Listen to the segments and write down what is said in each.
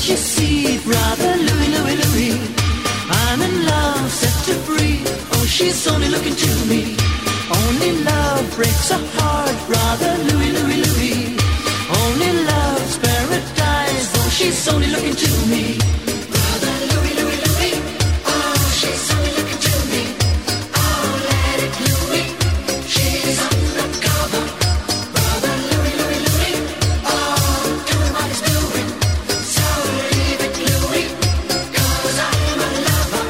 you see, brother Louie, Louie, Louie? I'm in love, set to free. Oh, she's only looking to me. Only love breaks a heart, brother Louie, Louie, Louie. Only love's paradise. Oh, she's only looking to me. Brother Louie, Louie, Louie. Oh, she's only looking to me. Oh, let it Louie. She's undercover. Brother Louie, Louie, Louie. Oh, doing what he's doing. So leave it Louie, 'cause I'm a lover.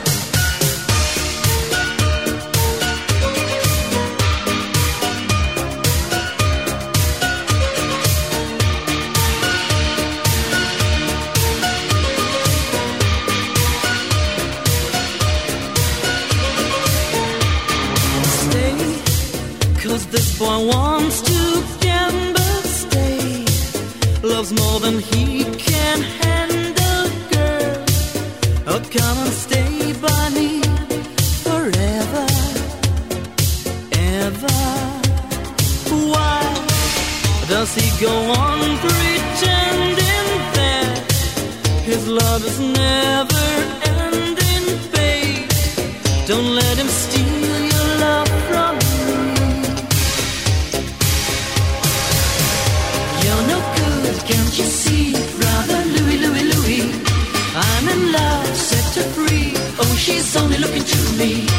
Stay, 'cause this boy wants to gamble. Stay, loves more than he can handle, girl. Oh, come and stay by me forever, ever. Why does he go on pretending that his love is never ending, babe? Don't let him steal your love from me. You're no good, can't you see, brother Louie, Louie, Louie? I'm in love, set her free. Oh, she's only looking to me.